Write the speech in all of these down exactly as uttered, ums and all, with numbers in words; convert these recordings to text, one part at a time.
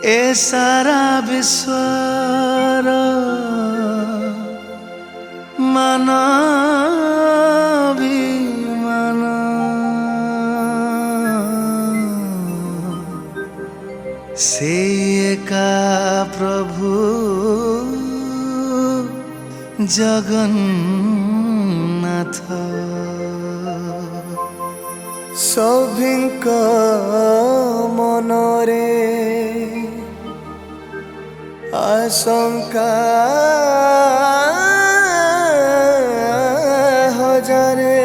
ए सारा विश्वर मानविमान से एका प्रभु जगन्नाथ सभिंक मनरे आशंका हजारे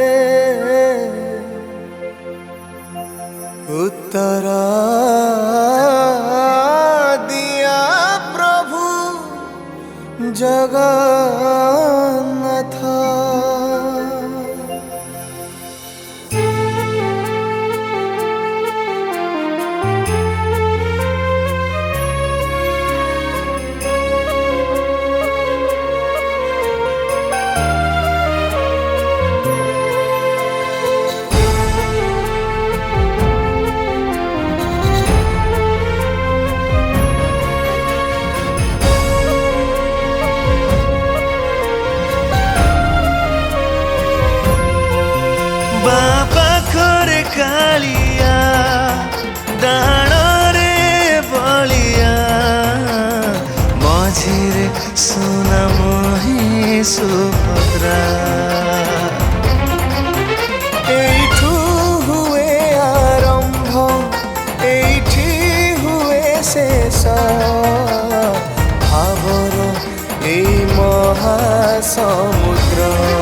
उत्तर दिया प्रभु जगन्नाथ। कालिया डाणरे बलिया मझिरे सुना मोहि सुभद्रा एठू हुए आरंभ एठी हुए शेष भावर ए महासमुद्र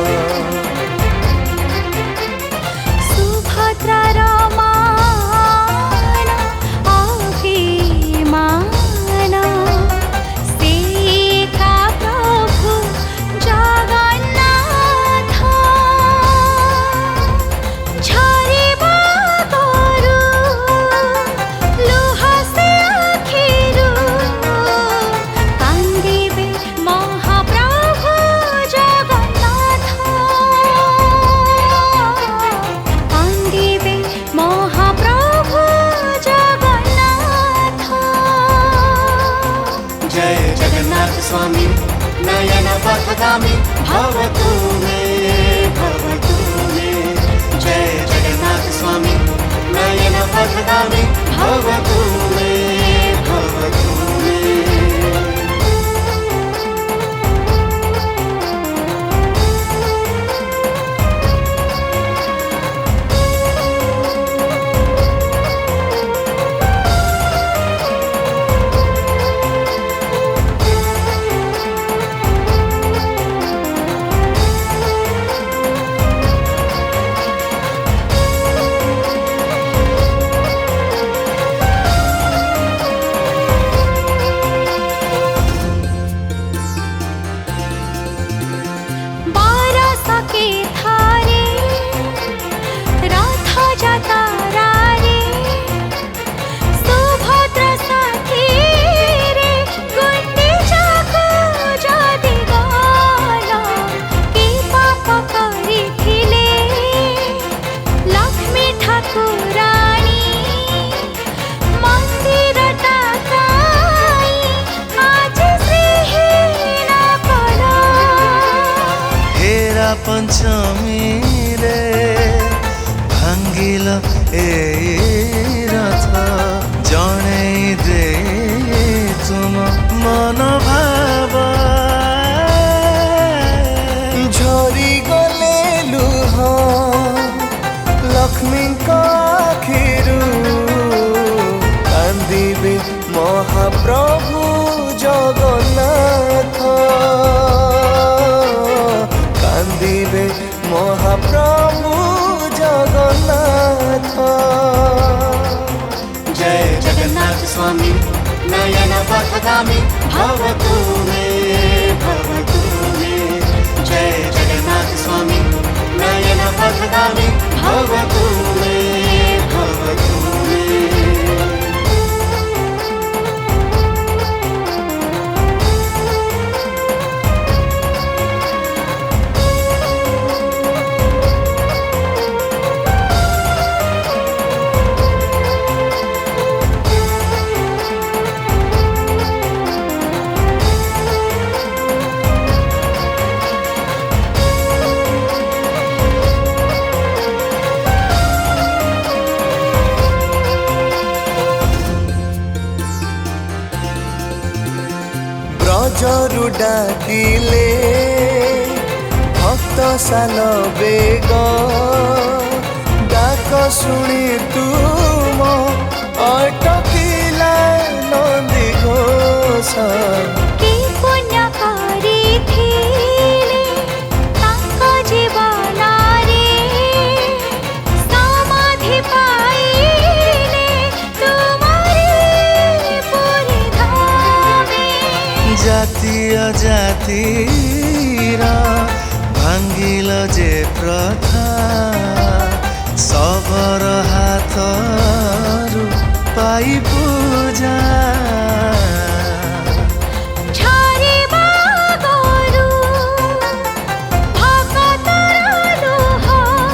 स्वामी नयन पथगामी भवतु मे भवतु मे जय जगन्नाथ स्वामी नयन पथगामी भवतु मे भवतु मे। पंचमी रे भांगिल ए रथ जणे दे तुम मन भाव झरी गले लुह लक्ष्मी आखिरु कांदिबे महाप्रभु जगन्नाथ कांदिबे महाप्रभु जगन्नाथ। जय जगन्नाथ स्वामी नयन पथगामी भवतु मे भवतु मे जय जगन्नाथ स्वामी नयन पथगामी भवतु मे भवतु मे। जरु डाकिले भक्त साल बेग डाक शुणी तुम अटकिला नंदी घोष कि पुण्य करिथिले तांका जीवन रे समाधि पाइले तुम्हारी पुरी धामे जाति अजातिर भांगिल जे प्रथा सबर हाथरू पाई पूजा छारिबा गरु भगतर लोह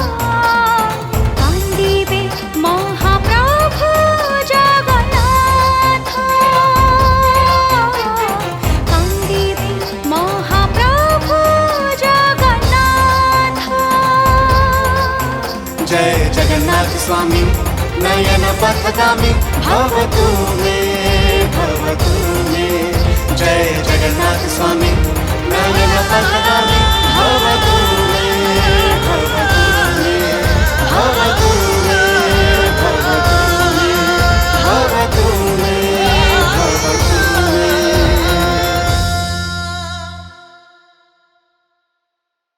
कान्दिबे महाप्रभु जगन्नाथ कान्दिबे महाप्रभु जगन्नाथ जय जगन्नाथ स्वामी नयन पथगामी भवतु मे भवतु मे जय जगन्नाथ स्वामी नयन पथगामी भवतु